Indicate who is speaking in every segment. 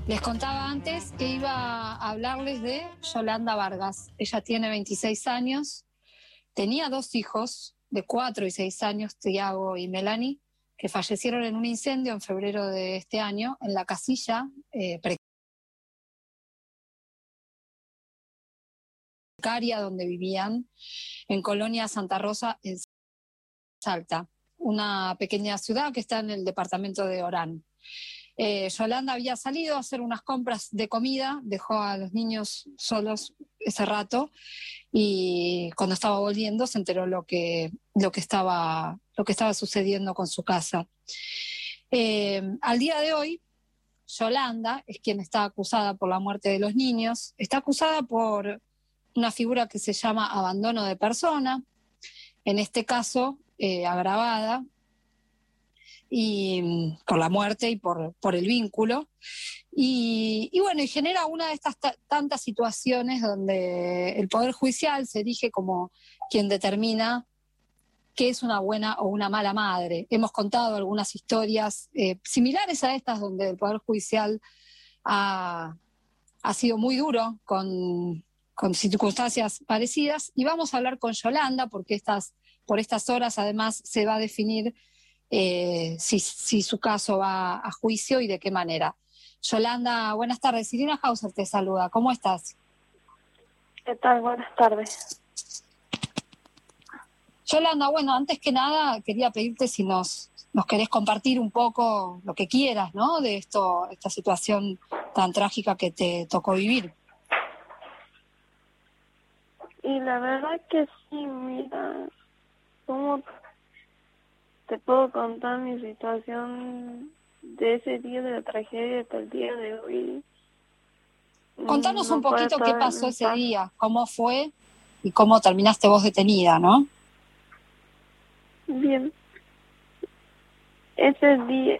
Speaker 1: Les contaba antes que iba a hablarles de Yolanda Vargas. Ella tiene 26 años, tenía 2 hijos de 4 y 6 años, Tiago y Melanie, que fallecieron en un incendio en febrero de este año en la casilla precaria donde vivían en Colonia Santa Rosa, en Salta, una pequeña ciudad que está en el departamento de Orán. Yolanda había salido a hacer unas compras de comida, dejó a los niños solos ese rato y cuando estaba volviendo se enteró lo que estaba sucediendo con su casa. Al día de hoy, Yolanda es quien está acusada por la muerte de los niños, está acusada por una figura que se llama abandono de persona, en este caso agravada, y por la muerte y por el vínculo. Y bueno, y genera una de estas tantas situaciones donde el Poder Judicial se erige como quien determina qué es una buena o una mala madre. Hemos contado algunas historias similares a estas donde el Poder Judicial ha sido muy duro con circunstancias parecidas, y vamos a hablar con Yolanda porque por estas horas además se va a definir si su caso va a juicio y de qué manera. Yolanda, buenas tardes. Irina Hauser te saluda. ¿Cómo estás?
Speaker 2: ¿Qué tal? Buenas tardes.
Speaker 1: Yolanda, bueno, antes que nada quería pedirte si nos querés compartir un poco lo que quieras, ¿no? De esta situación tan trágica que te tocó vivir.
Speaker 2: Y la verdad que sí, mira, ¿cómo te puedo contar mi situación de ese día de la tragedia hasta el día de hoy?
Speaker 1: Contanos
Speaker 2: No
Speaker 1: un
Speaker 2: puedo
Speaker 1: poquito qué
Speaker 2: estar
Speaker 1: pasó
Speaker 2: en
Speaker 1: ese
Speaker 2: paz.
Speaker 1: día, cómo fue y cómo terminaste vos detenida, ¿no?
Speaker 2: Bien, ese día,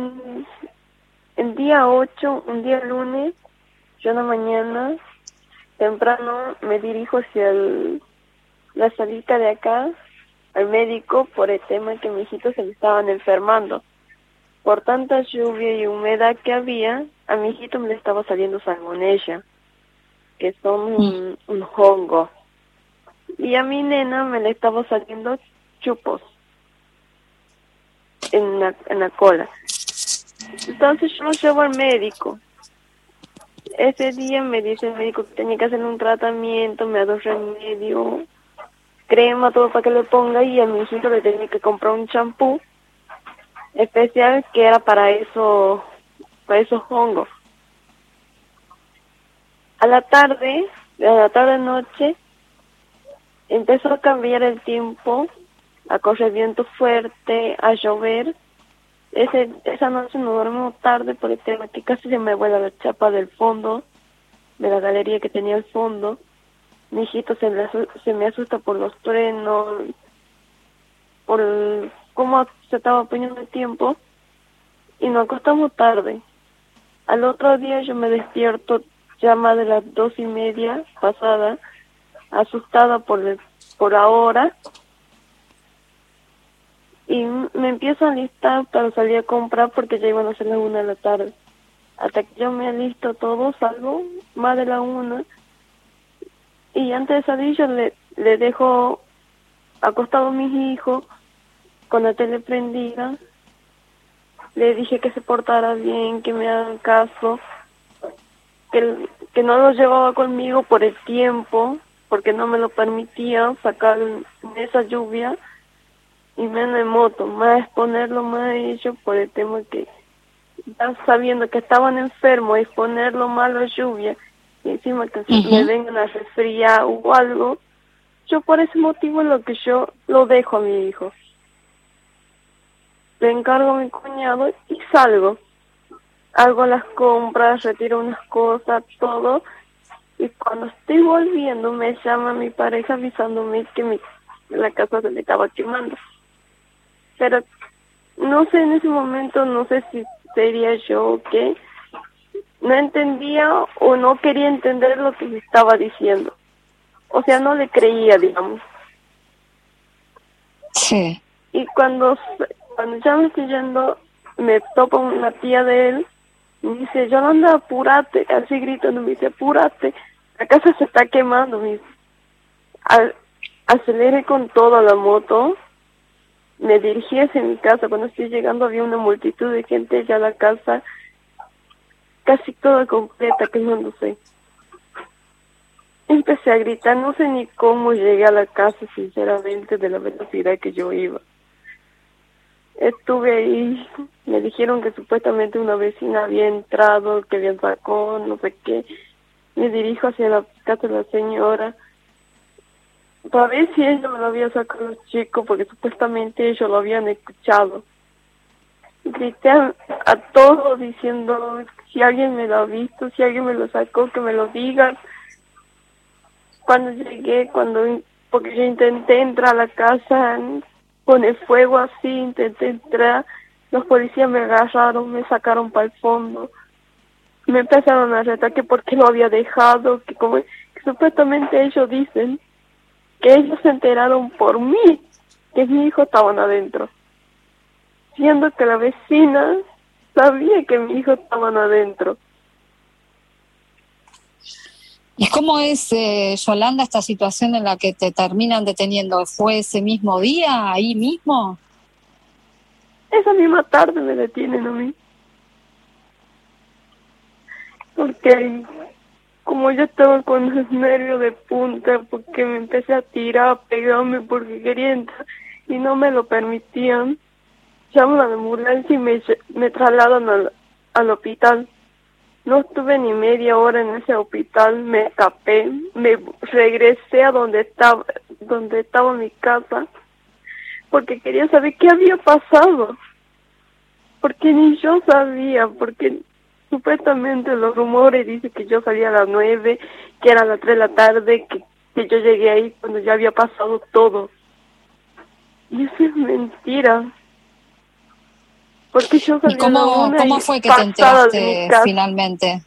Speaker 2: el día 8, un día lunes, yo en la mañana, temprano, me dirijo hacia la salita de acá, al médico, por el tema que mis hijitos se me estaban enfermando. Por tanta lluvia y humedad que había, a mi hijito me le estaba saliendo salmonella, que son un hongo. Y a mi nena me le estaba saliendo chupos en la cola. Entonces yo lo llevo al médico. Ese día me dice el médico que tenía que hacer un tratamiento, me ha dado remedio, crema, todo para que le ponga, y a mi hijito le tenía que comprar un champú especial que era para esos hongos. A la tarde noche, empezó a cambiar el tiempo, a correr viento fuerte, a llover. Esa noche nos dormimos tarde por el tema que casi se me vuela la chapa del fondo, de la galería que tenía al fondo. Mi hijito se me asusta por los truenos, por cómo se estaba poniendo el tiempo, y nos acostamos tarde. Al otro día yo me despierto ya más de las 2:30 pasada, asustada por ahora, y me empiezo a alistar para salir a comprar porque ya iban a ser las 1 de la tarde. Hasta que yo me alisto todo, salgo más de la 1, y antes de salir yo le dejo acostado a mis hijos con la tele prendida. Le dije que se portara bien, que me hagan caso, que no lo llevaba conmigo por el tiempo, porque no me lo permitía sacar en esa lluvia, y menos en moto, más exponerlo más a ellos por el tema que ya sabiendo que estaban enfermos, exponerlo más a la lluvia, y encima que me vengan a resfriar o algo. Yo por ese motivo yo lo dejo a mi hijo. Le encargo a mi cuñado y salgo. Hago las compras, retiro unas cosas, todo. Y cuando estoy volviendo me llama mi pareja avisándome que la casa se le estaba quemando. Pero no sé, en ese momento no sé si sería yo o qué. No entendía o no quería entender lo que me estaba diciendo. O sea, no le creía, digamos.
Speaker 1: Sí.
Speaker 2: Y cuando ya me estoy yendo, me topa una tía de él Me dice, Yolanda, apúrate, así gritando, me dice, apúrate, la casa se está quemando, me dice. Aceleré con toda la moto, me dirigí hacia mi casa. Cuando estoy llegando había una multitud de gente ya a la casa, casi toda completa, quemándose. Empecé a gritar, no sé ni cómo llegué a la casa, sinceramente, de la velocidad que yo iba. Estuve ahí, me dijeron que supuestamente una vecina había entrado, que había sacado, no sé qué. Me dirijo hacia la casa de la señora para ver si ella me lo había sacado a los chicos, porque supuestamente ellos lo habían escuchado. Grité a todos diciendo, si alguien me lo ha visto, si alguien me lo sacó, que me lo digan. Cuando llegué, porque yo intenté entrar a la casa con el fuego así, intenté entrar, los policías me agarraron, me sacaron para el fondo, me empezaron a retar que por qué lo había dejado, que supuestamente ellos dicen que ellos se enteraron por mí, que mi hijo estaban adentro, siendo que la vecina sabía que mi hijo estaban adentro.
Speaker 1: ¿Y cómo es, Yolanda, esta situación en la que te terminan deteniendo? ¿Fue ese mismo día, ahí mismo?
Speaker 2: Esa misma tarde me detienen a mí. Porque como yo estaba con los nervios de punta, porque me empecé a tirar, a pegarme porque quería entrar y no me lo permitían, llaman a la ambulancia y me trasladan al hospital. No estuve ni media hora en ese hospital, me escapé, me regresé a donde estaba mi casa, porque quería saber qué había pasado, porque ni yo sabía, porque supuestamente los rumores dicen que yo salía a las 9, que era a las 3 de la tarde, que yo llegué ahí cuando ya había pasado todo. Y eso es mentira. Porque yo salí
Speaker 1: ¿Y cómo fue que te enteraste finalmente?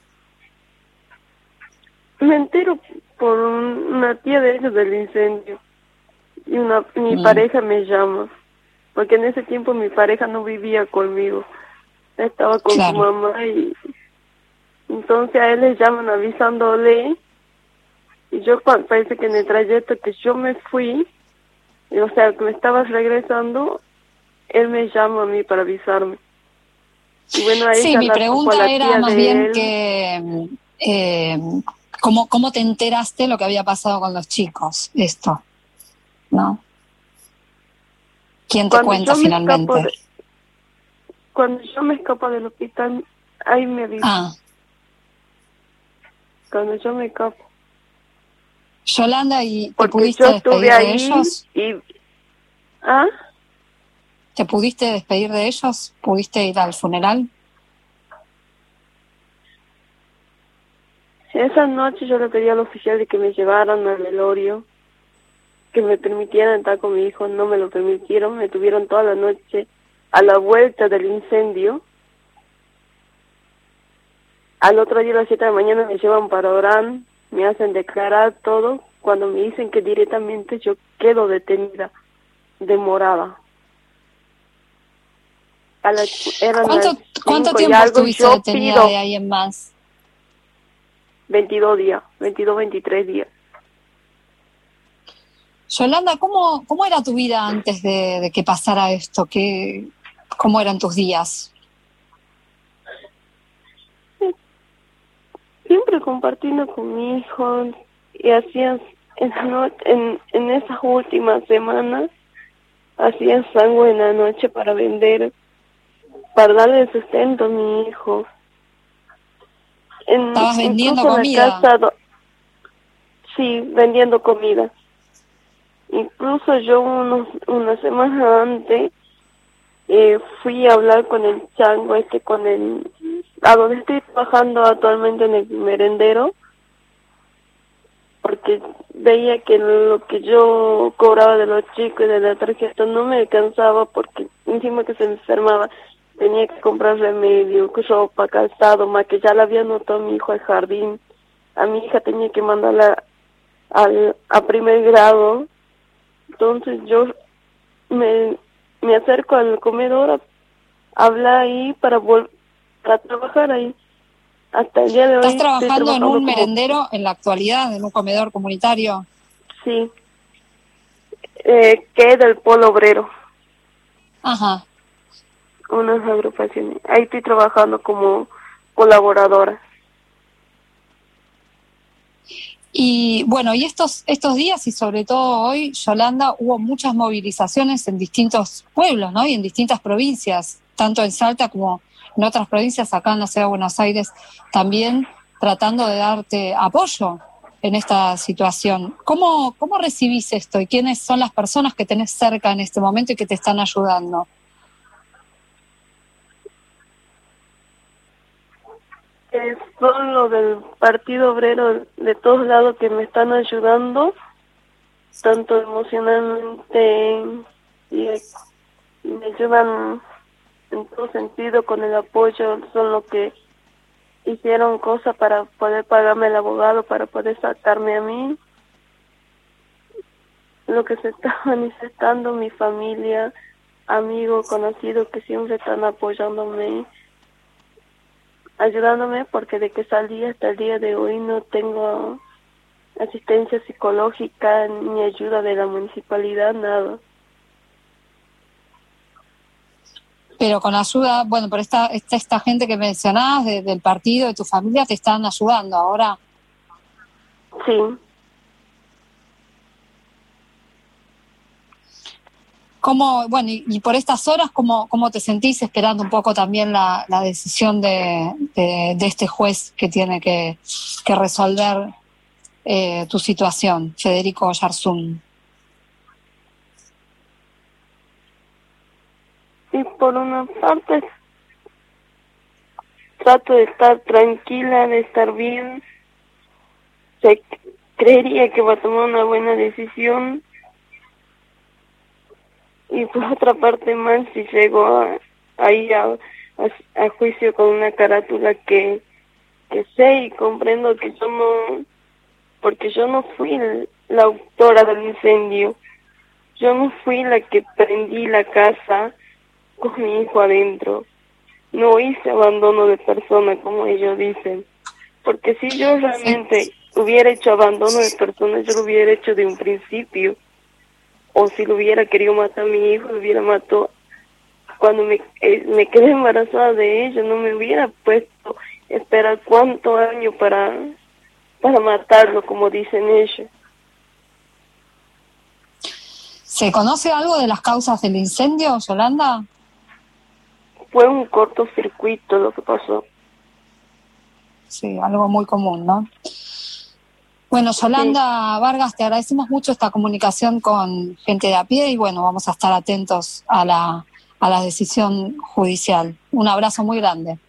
Speaker 2: Me entero por una tía de ellos del incendio. Y mi pareja me llama. Porque en ese tiempo mi pareja no vivía conmigo. Estaba con su mamá y entonces a él le llaman avisándole. Y yo parece que en el trayecto que yo me fui, o sea, que me estaba regresando, él me llama a mí para avisarme. Y bueno,
Speaker 1: sí, mi pregunta era más bien que ¿cómo te enteraste lo que había pasado con los chicos? Esto, ¿no? ¿Quién te cuenta finalmente?
Speaker 2: Cuando yo me escapo del hospital, ahí me avisan. Cuando yo me escapo.
Speaker 1: Yolanda, ¿y te pudiste despedir de ellos?
Speaker 2: ¿Ah?
Speaker 1: ¿Te pudiste despedir de ellos? ¿Pudiste ir al funeral?
Speaker 2: Esa noche yo le pedí al oficial de que me llevaran al velorio, que me permitieran estar con mi hijo. No me lo permitieron, me tuvieron toda la noche a la vuelta del incendio. Al otro día a las 7 de la mañana me llevan para Orán, me hacen declarar todo, cuando me dicen que directamente yo quedo detenida, demorada.
Speaker 1: ¿Cuánto tiempo estuviste detenida de ahí en más?
Speaker 2: 22 días, 23 días.
Speaker 1: Yolanda, ¿cómo era tu vida antes de que pasara esto? ¿Cómo eran tus días?
Speaker 2: Siempre compartiendo con mi hijo, y hacías en esas últimas semanas, hacía sangre en la noche para vender, para darle sustento a mi hijo.
Speaker 1: ¿Estabas vendiendo comida?
Speaker 2: Sí, vendiendo comida. Incluso yo una semana antes fui a hablar con el chango a donde estoy trabajando actualmente, en el merendero, porque veía que lo que yo cobraba de los chicos y de la tarjeta no me alcanzaba, porque encima que se enfermaba tenía que comprar remedio, ropa, calzado, maquillaje. Le había anotado a mi hijo al jardín, a mi hija tenía que mandarla a primer grado. Entonces yo me acerco al comedor a hablar ahí para para trabajar ahí. Hasta el día de hoy
Speaker 1: ¿Estás trabajando en un
Speaker 2: como...
Speaker 1: merendero en la actualidad, en un comedor comunitario?
Speaker 2: Sí, que es del Polo Obrero,
Speaker 1: Ajá.
Speaker 2: unas agrupaciones. Ahí estoy trabajando como colaboradora.
Speaker 1: Y bueno, y estos días y sobre todo hoy, Yolanda, hubo muchas movilizaciones en distintos pueblos, ¿no? Y en distintas provincias, tanto en Salta como en otras provincias, acá en la ciudad de Buenos Aires, también tratando de darte apoyo en esta situación. ¿Cómo recibís esto y quiénes son las personas que tenés cerca en este momento y que te están ayudando?
Speaker 2: Son los del Partido Obrero de todos lados que me están ayudando, tanto emocionalmente y me ayudan en todo sentido con el apoyo. Son los que hicieron cosas para poder pagarme el abogado, para poder sacarme a mí. Lo que se está manifestando mi familia, amigos, conocidos que siempre están apoyándome, ayudándome, porque de que salí hasta el día de hoy no tengo asistencia psicológica ni ayuda de la municipalidad, nada.
Speaker 1: Pero con ayuda, bueno, por esta gente que mencionabas del partido, de tu familia, te están ayudando ahora.
Speaker 2: Sí.
Speaker 1: Bueno, y por estas horas, ¿cómo te sentís esperando un poco también la decisión de este juez que tiene que resolver tu situación, Federico Oyarzún?
Speaker 2: Y por una parte trato de estar tranquila, de estar bien. Creería que va a tomar una buena decisión. Y por otra parte más, si llego a ir a juicio con una carátula que sé y comprendo que yo no, porque yo no fui la autora del incendio, yo no fui la que prendí la casa con mi hijo adentro, no hice abandono de persona como ellos dicen, porque si yo realmente hubiera hecho abandono de persona, yo lo hubiera hecho de un principio. O si lo hubiera querido matar a mi hijo, lo hubiera matado cuando me quedé embarazada de ella. No me hubiera puesto a esperar cuántos años para matarlo, como dicen ellos.
Speaker 1: ¿Se conoce algo de las causas del incendio, Yolanda?
Speaker 2: Fue un cortocircuito lo que pasó.
Speaker 1: Sí, algo muy común, ¿no? Bueno, Yolanda Vargas, te agradecemos mucho esta comunicación con gente de a pie y bueno, vamos a estar atentos a la decisión judicial. Un abrazo muy grande.